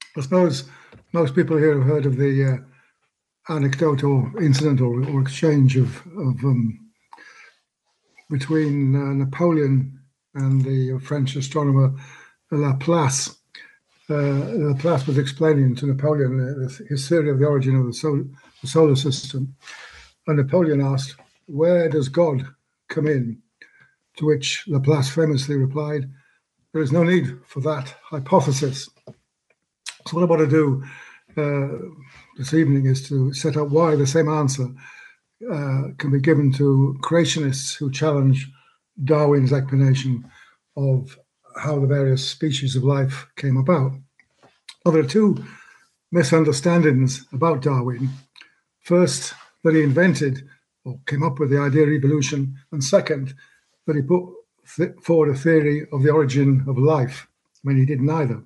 I suppose most people here have heard of the anecdote or incident or exchange between Napoleon and the French astronomer Laplace. Laplace was explaining to Napoleon his theory of the origin of the solar system, and Napoleon asked, "Where does God come in?" To which Laplace famously replied, "There is no need for that hypothesis." So what I want to do this evening is to set out why the same answer can be given to creationists who challenge Darwin's explanation of how the various species of life came about. Now, there are two misunderstandings about Darwin. First, that he invented or came up with the idea of evolution, and second, that he put forward a theory of the origin of life. I mean, he did neither.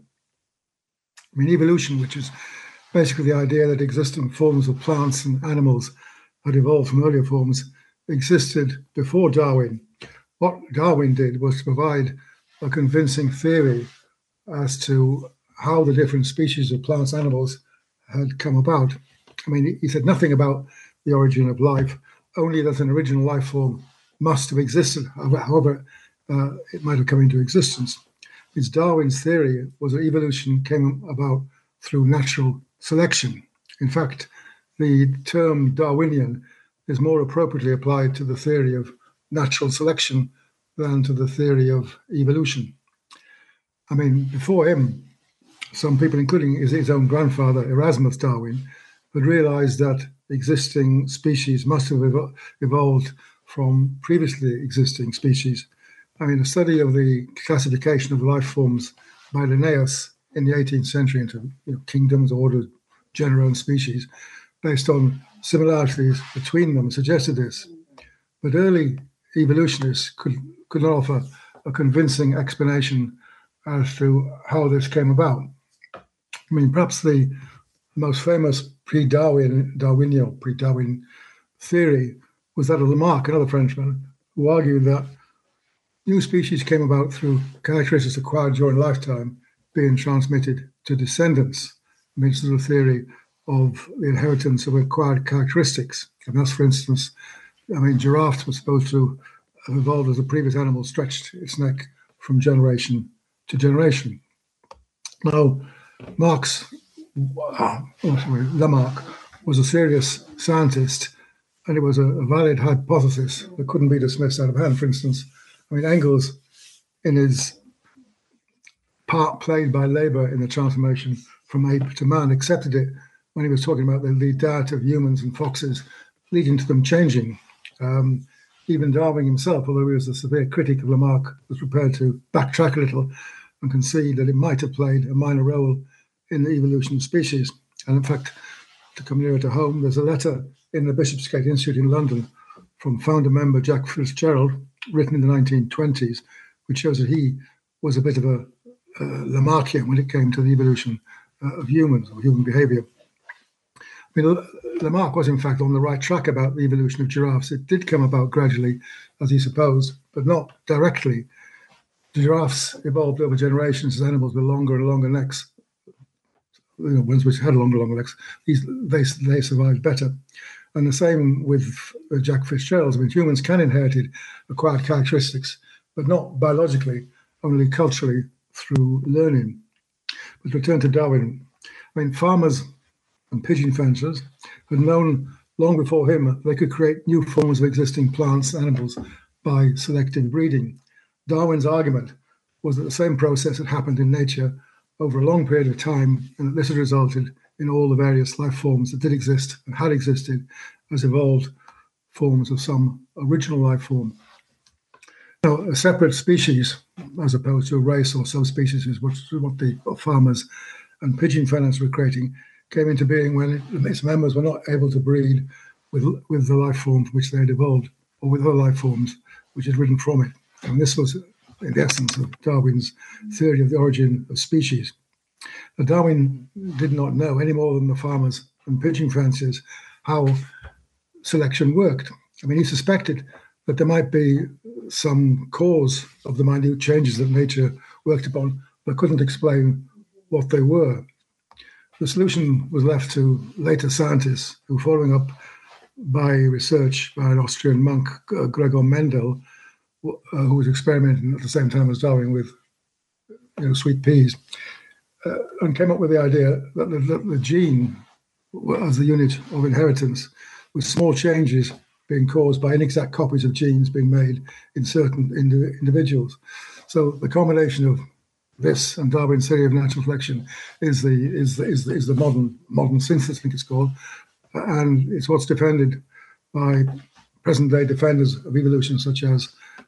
I mean, evolution, which is basically the idea that existing forms of plants and animals had evolved from earlier forms, existed before Darwin. What Darwin did was to provide a convincing theory as to how the different species of plants and animals had come about. I mean, he said nothing about the origin of life, only that an original life form must have existed, however it might have come into existence. It's Darwin's theory was that evolution came about through natural selection. In fact, the term Darwinian is more appropriately applied to the theory of natural selection than to the theory of evolution. I mean, before him, some people, including his own grandfather, Erasmus Darwin, had realized that existing species must have evolved from previously existing species. I mean, a study of the classification of life forms by Linnaeus in the 18th century into kingdoms, orders, genera, and species, based on similarities between them, suggested this. But early evolutionists could not offer a convincing explanation as to how this came about. I mean, perhaps the most famous pre-Darwin theory was that of Lamarck, another Frenchman, who argued that new species came about through characteristics acquired during lifetime being transmitted to descendants. I mean, it's a theory of the inheritance of acquired characteristics. And that's, for instance, I mean, giraffes were supposed to have evolved as the previous animal stretched its neck from generation to generation. Now, Lamarck was a serious scientist, and it was a valid hypothesis that couldn't be dismissed out of hand. For instance, I mean, Engels, in his part played by labour in the transformation from ape to man, accepted it when he was talking about the diet of humans and foxes, leading to them changing. Even Darwin himself, although he was a severe critic of Lamarck, was prepared to backtrack a little and concede that it might have played a minor role in the evolution of species. And in fact, to come nearer to home, there's a letter in the Bishopsgate Institute in London from founder member Jack Fitzgerald, written in the 1920s, which shows that he was a bit of a Lamarckian when it came to the evolution of humans or human behavior. I mean, Lamarck was in fact on the right track about the evolution of giraffes. It did come about gradually, as he supposed, but not directly. The giraffes evolved over generations as animals with longer and longer necks. Ones which had longer necks, they survived better. And the same with Jack Fitzgerald. I mean, humans can inherit acquired characteristics, but not biologically, only culturally through learning. But to return to Darwin, I mean, farmers and pigeon fencers had known long before him they could create new forms of existing plants and animals by selective breeding. Darwin's argument was that the same process had happened in nature over a long period of time, and that this had resulted in all the various life forms that did exist and had existed as evolved forms of some original life form. Now, a separate species, as opposed to a race or subspecies, is what the farmers and pigeon fenners were creating, came into being when its members were not able to breed with the life forms which they had evolved, or with other life forms which had arisen from it. And this was, in the essence, of Darwin's theory of the origin of species. But Darwin did not know, any more than the farmers and pigeon fanciers, how selection worked. I mean, he suspected that there might be some cause of the minute changes that nature worked upon, but couldn't explain what they were. The solution was left to later scientists who, following up by research by an Austrian monk, Gregor Mendel, who was experimenting at the same time as Darwin with sweet peas, and came up with the idea that the gene, as the unit of inheritance, with small changes being caused by inexact copies of genes being made in certain individuals. So the combination of this and Darwin's theory of natural selection is the modern synthesis, I think it's called, and it's what's defended by present-day defenders of evolution, such as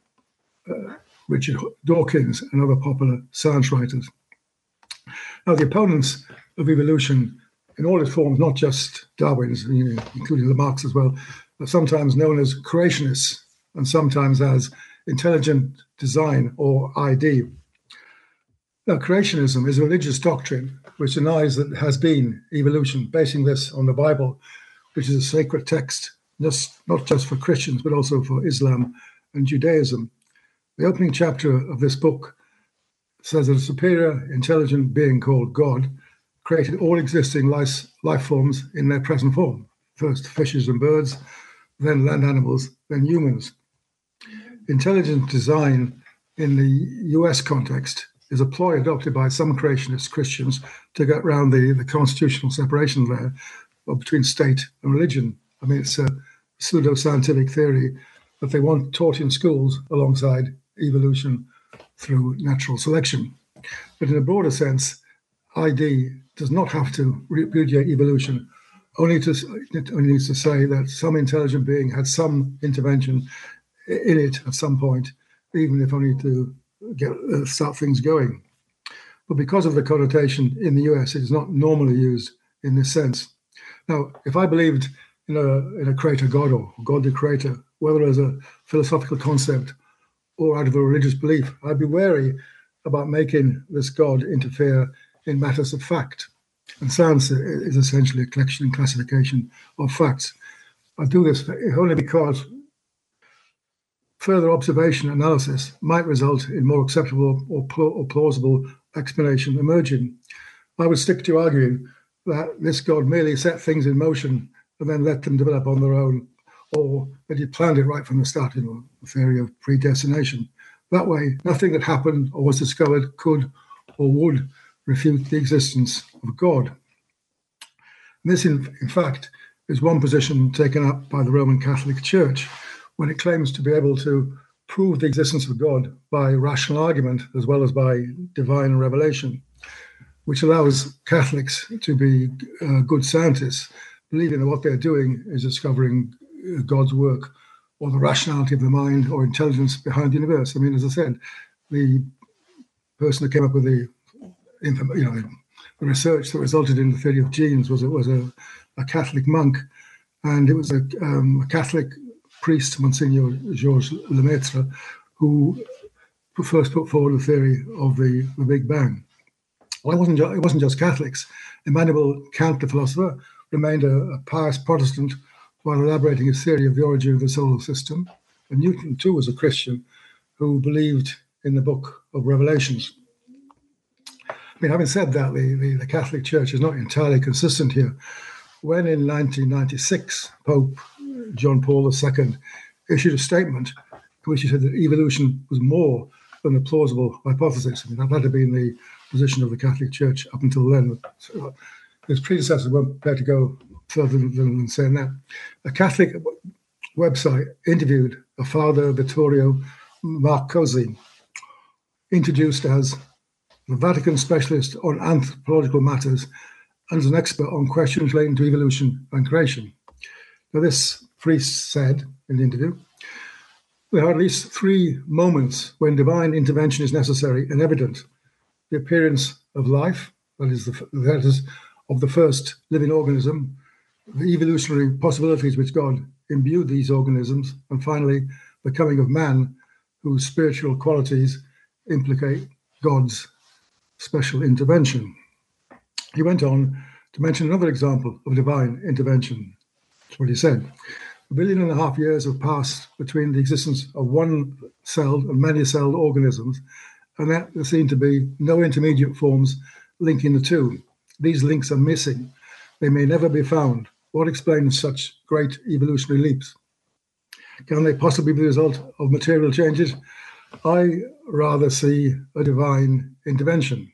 Richard Dawkins and other popular science writers. Now, the opponents of evolution in all its forms, not just Darwin's, including Lamarck's as well, are sometimes known as creationists and sometimes as intelligent design or ID. Now, creationism is a religious doctrine which denies that there has been evolution, basing this on the Bible, which is a sacred text, not just for Christians, but also for Islam and Judaism. The opening chapter of this book says that a superior intelligent being called God created all existing life forms in their present form. First fishes and birds, then land animals, then humans. Intelligent design in the US context is a ploy adopted by some creationist Christians to get around the constitutional separation there between state and religion. I mean, it's a pseudo-scientific theory that they want taught in schools alongside evolution through natural selection. But in a broader sense, ID does not have to repudiate evolution, only needs to say that some intelligent being had some intervention in it at some point, even if only to start things going. But because of the connotation in the US, it is not normally used in this sense. Now, if I believed in a creator God or God the creator, whether as a philosophical concept or out of a religious belief, I'd be wary about making this God interfere in matters of fact. And science is essentially a collection and classification of facts. I do this only because further observation and analysis might result in more acceptable or plausible explanation emerging. I would stick to arguing that this God merely set things in motion and then let them develop on their own, or that he planned it right from the start, the theory of predestination. That way, nothing that happened or was discovered could or would refute the existence of God. And this, in fact, is one position taken up by the Roman Catholic Church when it claims to be able to prove the existence of God by rational argument as well as by divine revelation, which allows Catholics to be good scientists, believing that what they're doing is discovering God's work or the rationality of the mind or intelligence behind the universe. I mean, as I said, the person that came up with the research that resulted in the theory of genes was a Catholic monk, and it was a Catholic priest, Monsignor Georges Lemaitre, who first put forward the theory of the Big Bang. Well, it wasn't just Catholics. Immanuel Kant, the philosopher, remained a pious Protestant while elaborating his theory of the origin of the solar system. And Newton, too, was a Christian who believed in the book of Revelations. I mean, having said that, the Catholic Church is not entirely consistent here. When in 1996, Pope John Paul II issued a statement in which he said that evolution was more than a plausible hypothesis. I mean, that had been the position of the Catholic Church up until then. His predecessors weren't prepared to go further than saying that. A Catholic website interviewed a Father Vittorio Marcosi, introduced as the Vatican specialist on anthropological matters and as an expert on questions relating to evolution and creation. Now, this priest said in the interview, there are at least 3 moments when divine intervention is necessary and evident. The appearance of life, that is of the first living organism, the evolutionary possibilities which God imbued these organisms, and finally, the coming of man, whose spiritual qualities implicate God's special intervention. He went on to mention another example of divine intervention. That's what he said. 1.5 billion years have passed between the existence of one-celled and many-celled organisms, and that there seem to be no intermediate forms linking the two. These links are missing. They may never be found. What explains such great evolutionary leaps? Can they possibly be the result of material changes? I rather see a divine intervention.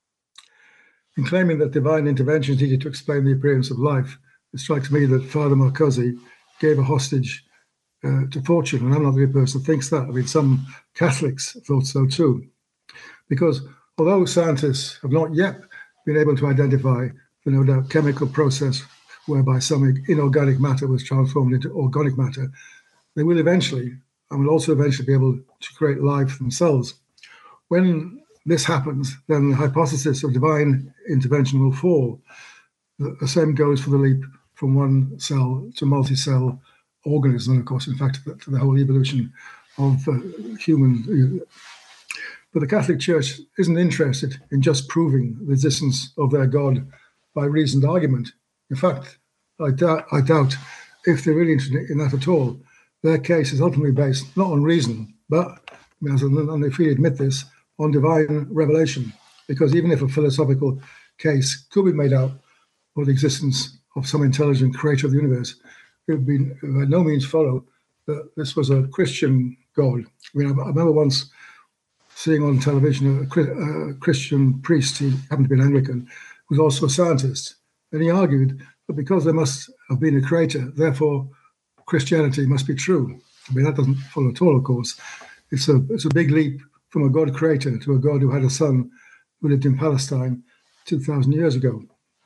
In claiming that divine intervention is needed to explain the appearance of life, it strikes me that Father Marcosi gave a hostage to fortune, and I'm not the only person who thinks that. I mean, some Catholics thought so too. Because although scientists have not yet been able to identify the no doubt chemical process whereby some inorganic matter was transformed into organic matter, they will eventually, and will also eventually be able to create life themselves. When this happens, then the hypothesis of divine intervention will fall. The same goes for the leap from one cell to multi-cell organism, and of course, in fact, to the whole evolution of human. But the Catholic Church isn't interested in just proving the existence of their God by reasoned argument. In fact, I doubt if they're really interested in that at all. Their case is ultimately based not on reason, but, and they freely admit this, on divine revelation. Because even if a philosophical case could be made out for the existence of some intelligent creator of the universe, it would by no means follow that this was a Christian God. I mean, I remember once seeing on television a Christian priest, he happened to be an Anglican, who was also a scientist. And he argued that because there must have been a creator, therefore Christianity must be true. I mean, that doesn't follow at all, of course. It's a big leap from a God creator to a God who had a son who lived in Palestine 2,000 years ago.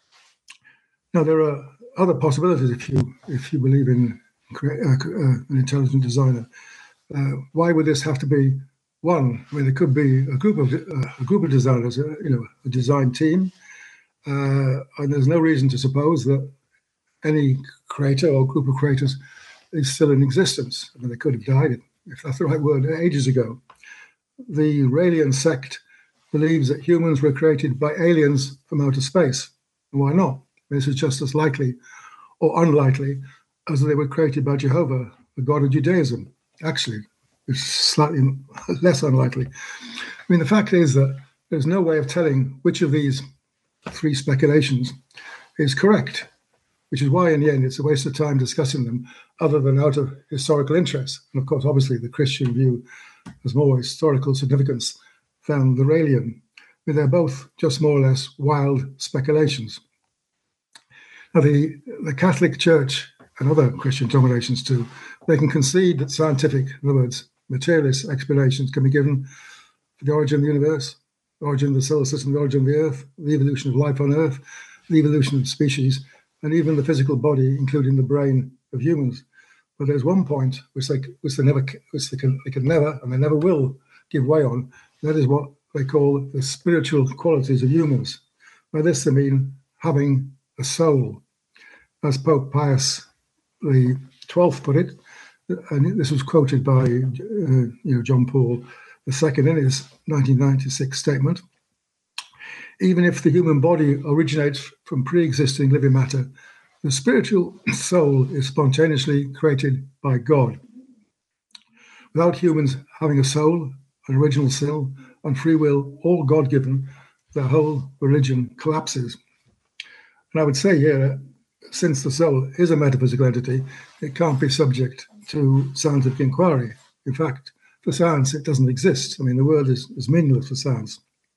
Now, there are other possibilities if you believe in an intelligent designer. Why would this have to be one? I mean, there could be a group of designers, a design team, and there's no reason to suppose that any creator or group of creators is still in existence. I mean, they could have died, if that's the right word, ages ago. The Raelian sect believes that humans were created by aliens from outer space. Why not? This is just as likely or unlikely as they were created by Jehovah, the God of Judaism. Actually, it's slightly less unlikely. I mean, the fact is that there's no way of telling which of these three speculations is correct, which is why, in the end, it's a waste of time discussing them other than out of historical interest. And, of course, obviously, the Christian view has more historical significance than the Raelian. I mean, they're both just more or less wild speculations. Now, the Catholic Church and other Christian denominations too, they can concede that scientific, in other words, materialist explanations can be given for the origin of the universe, the origin of the solar system, the origin of the Earth, the evolution of life on Earth, the evolution of species, and even the physical body, including the brain of humans. But there's one point which they can never and they never will give way on. That is what they call the spiritual qualities of humans. By this they mean having a soul, as Pope Pius XII put it, and this was quoted by John Paul II in his 1996 statement. Even if the human body originates from pre-existing living matter, the spiritual soul is spontaneously created by God. Without humans having a soul, an original soul, and free will, all God-given, the whole religion collapses. And I would say here, since the soul is a metaphysical entity, it can't be subject to scientific inquiry. In fact, for science, it doesn't exist. I mean, the world is meaningless for science.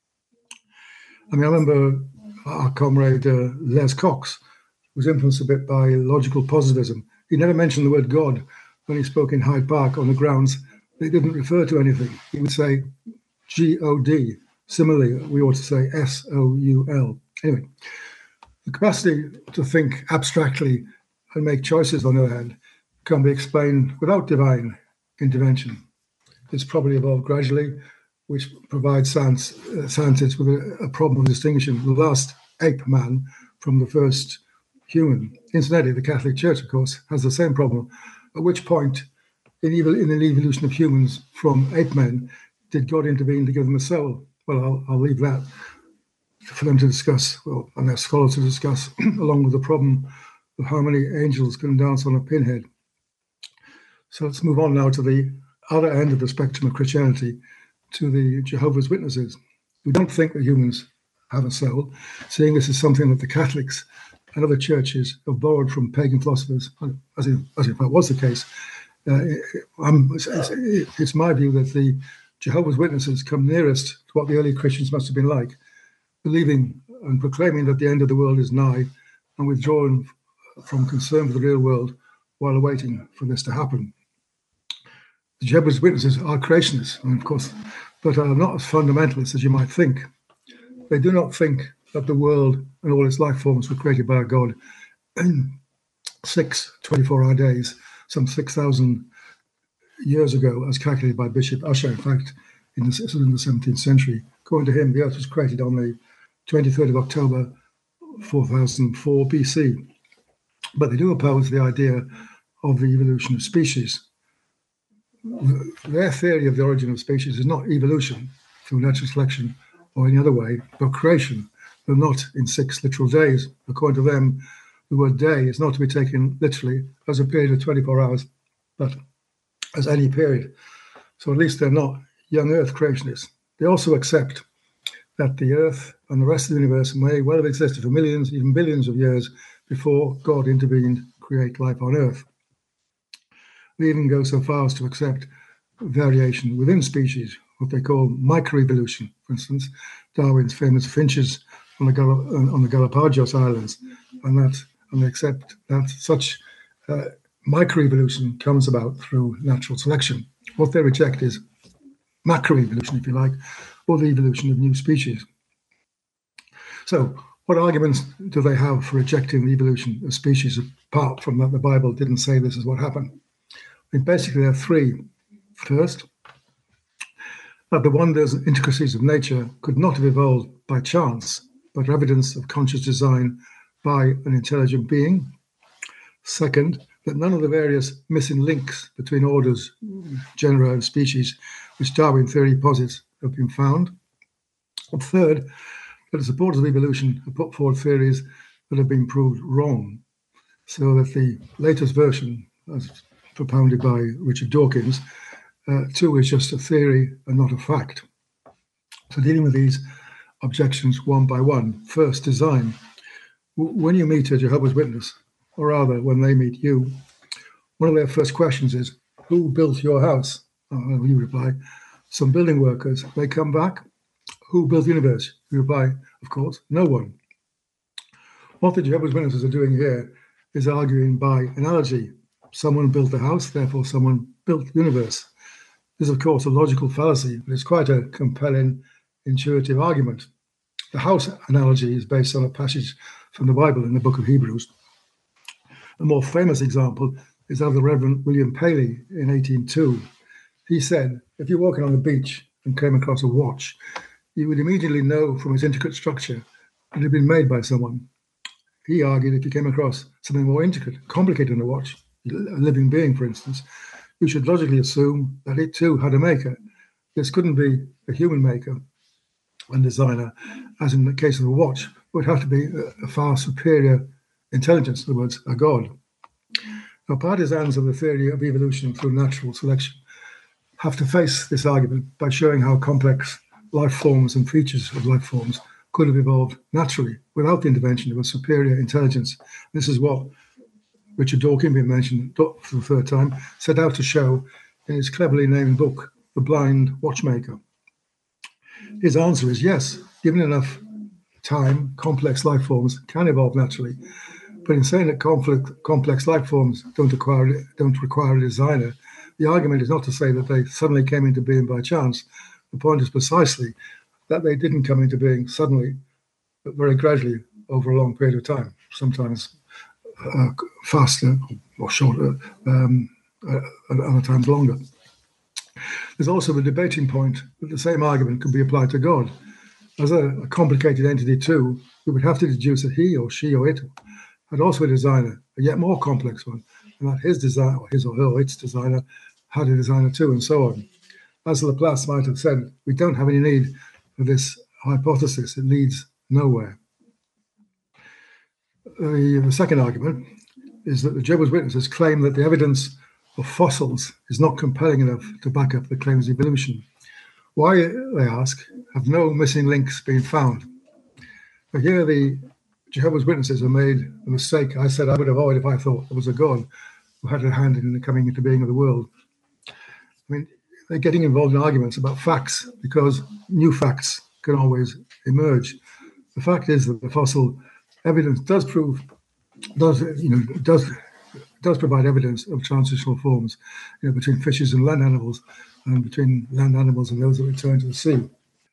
I mean, I remember our comrade Les Cox was influenced a bit by logical positivism. He never mentioned the word God when he spoke in Hyde Park on the grounds they didn't refer to anything. He would say G-O-D. Similarly, we ought to say S-O-U-L. Anyway, the capacity to think abstractly and make choices, on the other hand, can be explained without divine intervention. It's probably evolved gradually, which provides scientists with a problem of distinguishing the last ape man from the first human. Incidentally, the Catholic Church, of course, has the same problem. At which point, in the evolution of humans from ape men, did God intervene to give them a soul? Well, I'll leave that for them to discuss, and their scholars to discuss, along with the problem of how many angels can dance on a pinhead. So let's move on now to the other end of the spectrum of Christianity, to the Jehovah's Witnesses, who don't think that humans have a soul, seeing this is something that the Catholics and other churches have borrowed from pagan philosophers, as if that was the case. It's my view that the Jehovah's Witnesses come nearest to what the early Christians must have been like, believing and proclaiming that the end of the world is nigh and withdrawing from concern with the real world while awaiting for this to happen. The Jehovah's Witnesses are creationists, of course, but are not as fundamentalists as you might think. They do not think that the world and all its life forms were created by God in 6 24-hour days, some 6,000 years ago, as calculated by Bishop Ussher, in fact, in the 17th century. According to him, the Earth was created on the 23rd of October, 4004 BC. But they do oppose the idea of the evolution of species. Their theory of the origin of species is not evolution through natural selection or any other way, but creation, though not in 6 literal days. According to them, the word day is not to be taken literally as a period of 24 hours, but as any period. So at least they're not young Earth creationists. They also accept that the Earth and the rest of the universe may well have existed for millions, even billions of years before God intervened to create life on Earth. They even go so far as to accept variation within species, what they call microevolution. For instance, Darwin's famous finches on the Galapagos Islands, and they accept that such microevolution comes about through natural selection. What they reject is macroevolution, if you like, or the evolution of new species. So, what arguments do they have for rejecting the evolution of species, apart from that the Bible didn't say this is what happened? I mean, basically, there are 3. First, that the wonders and intricacies of nature could not have evolved by chance, but evidence of conscious design by an intelligent being. Second, that none of the various missing links between orders, genera, and species, which Darwin theory posits, have been found. And third, that the supporters of evolution have put forward theories that have been proved wrong, so that the latest version, as propounded by Richard Dawkins, too is just a theory and not a fact. So dealing with these objections one by one. First, design. When you meet a Jehovah's Witness, or rather when they meet you, one of their first questions is, who built your house? You reply, some building workers. They come back, who built the universe? You reply, of course, no one. What the Jehovah's Witnesses are doing here is arguing by analogy. Someone built the house, therefore someone built the universe. This is, of course, a logical fallacy, but it's quite a compelling, intuitive argument. The house analogy is based on a passage from the Bible in the book of Hebrews. A more famous example is that of the Reverend William Paley in 1802. He said, if you're walking on the beach and came across a watch, you would immediately know from its intricate structure that it had been made by someone. He argued if you came across something more intricate, complicated than a watch, a living being, for instance, you should logically assume that it too had a maker. This couldn't be a human maker and designer, as in the case of a watch. It would have to be a far superior intelligence, in other words, a god. Now, partisans of the theory of evolution through natural selection have to face this argument by showing how complex life forms and features of life forms could have evolved naturally without the intervention of a superior intelligence. This is what Richard Dawkins, being mentioned for the third time, set out to show in his cleverly named book, The Blind Watchmaker. His answer is yes, given enough time, complex life forms can evolve naturally. But in saying that complex life forms don't require a designer, the argument is not to say that they suddenly came into being by chance. The point is precisely that they didn't come into being suddenly, but very gradually over a long period of time, sometimes faster or shorter, other times longer. There's also the debating point that the same argument can be applied to God. As a complicated entity too, we would have to deduce that he or she or it had also a designer, a yet more complex one, and that his design, or his or her or its designer, had a designer too, and so on. As Laplace might have said, we don't have any need for this hypothesis. It leads nowhere. The second argument is that the Jehovah's Witnesses claim that the evidence of fossils is not compelling enough to back up the claims of evolution. Why, they ask, have no missing links been found? But here the Jehovah's Witnesses have made a mistake. I said I would avoid if I thought there was a God who had a hand in the coming into being of the world. I mean, they're getting involved in arguments about facts because new facts can always emerge. The fact is that the fossil evidence does provide evidence of transitional forms, between fishes and land animals, and between land animals and those that return to the sea.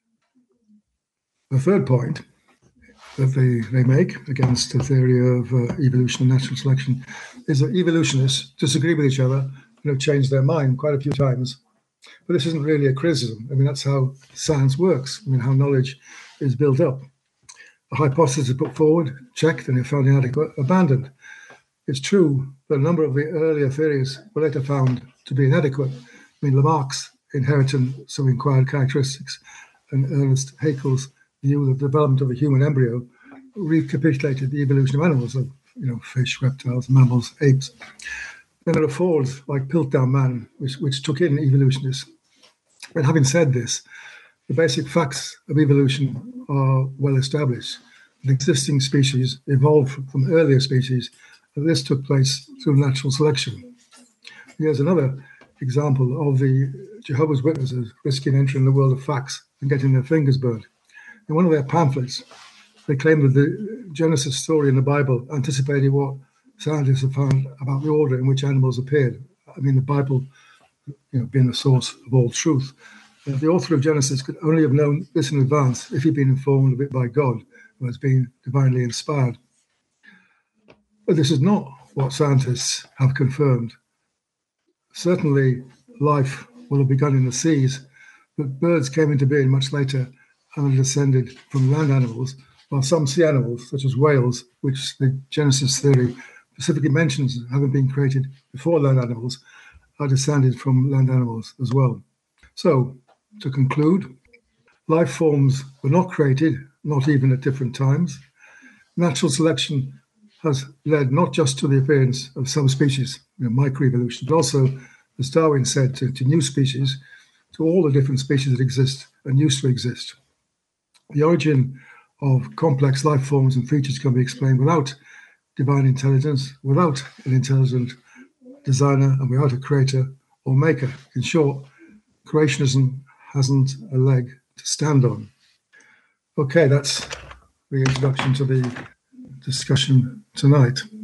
The third point that they make against the theory of evolution and natural selection is that evolutionists disagree with each other and have changed their mind quite a few times. But this isn't really a criticism. I mean, that's how science works. I mean, how knowledge is built up. A hypothesis is put forward, checked, and if found inadequate, abandoned. It's true that a number of the earlier theories were later found to be inadequate. I mean, Lamarck's inheritance of inquired characteristics and Ernest Haeckel's view of the development of a human embryo recapitulated the evolution of animals, of fish, reptiles, mammals, apes. Then there are Fords like Piltdown Man, which took in evolutionists. But having said this, the basic facts of evolution are well established. An existing species evolved from earlier species, and this took place through natural selection. Here's another example of the Jehovah's Witnesses risking entering the world of facts and getting their fingers burned. In one of their pamphlets, they claim that the Genesis story in the Bible anticipated what scientists have found about the order in which animals appeared. I mean, the Bible, being the source of all truth. The author of Genesis could only have known this in advance if he'd been informed of it by God, who has been divinely inspired. But this is not what scientists have confirmed. Certainly, life will have begun in the seas, but birds came into being much later and are descended from land animals, while some sea animals, such as whales, which the Genesis theory specifically mentions having been created before land animals, are descended from land animals as well. So, to conclude, life forms were not created, not even at different times. Natural selection has led not just to the appearance of some species, microevolution, but also, as Darwin said, to new species, to all the different species that exist and used to exist. The origin of complex life forms and features can be explained without divine intelligence, without an intelligent designer, and without a creator or maker. In short, creationism hasn't a leg to stand on. Okay, that's the introduction to the discussion tonight.